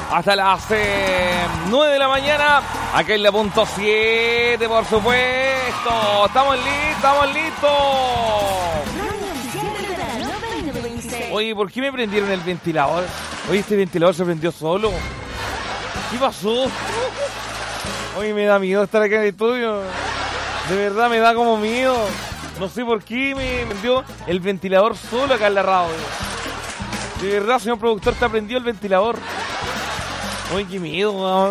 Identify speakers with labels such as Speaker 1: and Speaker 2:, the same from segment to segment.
Speaker 1: hasta las 9 de la mañana. Aquí en la punto 7, por supuesto. Estamos listos. Oye, ¿por qué me prendieron el ventilador? Oye, este ventilador se prendió solo. ¿Qué pasó? Oye, me da miedo estar acá en el estudio. De verdad me da como miedo. No sé por qué me prendió el ventilador solo acá en la radio. De verdad, señor productor, te ha prendido el ventilador. Oye, qué miedo, man.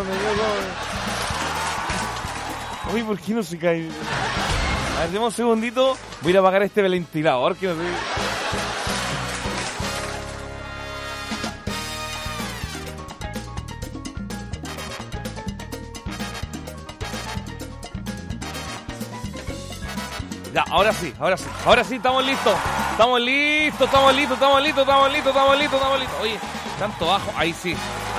Speaker 1: Oye, ¿por qué no se cae? A ver, demos un segundito. Voy a ir a apagar este ventilador que no sé. Ya, ahora sí, estamos listos. Estamos listos. Oye, tanto bajo, ahí sí.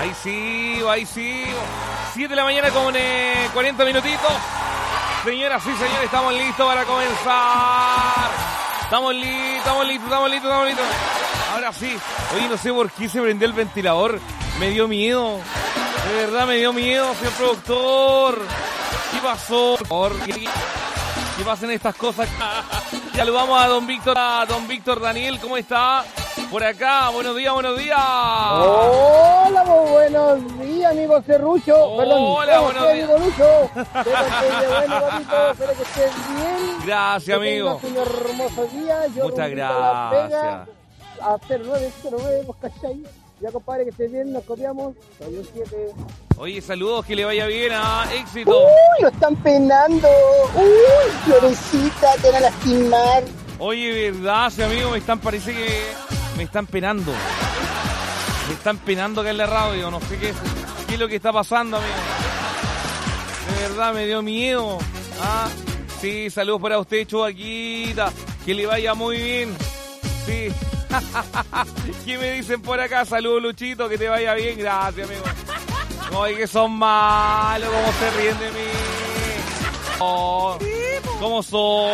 Speaker 1: 7 de la mañana con 40 minutitos. Señoras y señores, estamos listos para comenzar. Estamos listos. Ahora sí. Oye, no sé por qué se prendió el ventilador. Me dio miedo. De verdad me dio miedo, señor productor. ¿Qué pasó? ¿Qué pasan estas cosas? Saludamos a don Víctor Daniel, ¿cómo está? Por acá, buenos días.
Speaker 2: Hola, buenos días, amigo Serrucho.
Speaker 1: Hola, buenos días.
Speaker 2: Amigo Lucho. Espero que estés bien.
Speaker 1: Gracias, amigo.
Speaker 2: Un hermoso día.
Speaker 1: Muchas gracias.
Speaker 2: A 0909, pues, ¿cachai? Ya, compadre, que estés bien, nos copiamos. Soy un 7.
Speaker 1: Oye, saludos, que le vaya bien, éxito.
Speaker 2: Uy, lo están penando. Uy, Florecita, te van a lastimar.
Speaker 1: Oye, verdad, sí, amigo, parece que me están penando. Me están penando acá en la radio, no sé qué es lo que está pasando, amigo. De verdad, me dio miedo. Sí, saludos para usted, Chubaquita. Que le vaya muy bien. Sí. ¿Qué me dicen por acá? Saludos, Luchito, que te vaya bien. Gracias, amigo. Oye, que son malos, cómo se ríen de mí. Oh, ¿cómo son?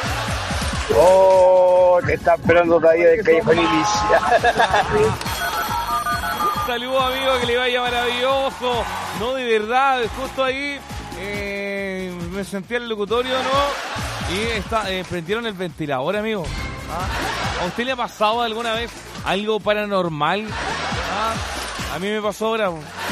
Speaker 3: Oh, te está esperando todavía de Callejón Ilicia.
Speaker 1: Saludos, amigo, que le vaya maravilloso. No, de verdad, justo ahí me sentí en el locutorio, ¿no? Y prendieron el ventilador, amigo. ¿A usted le ha pasado alguna vez algo paranormal? A mí me pasó ahora.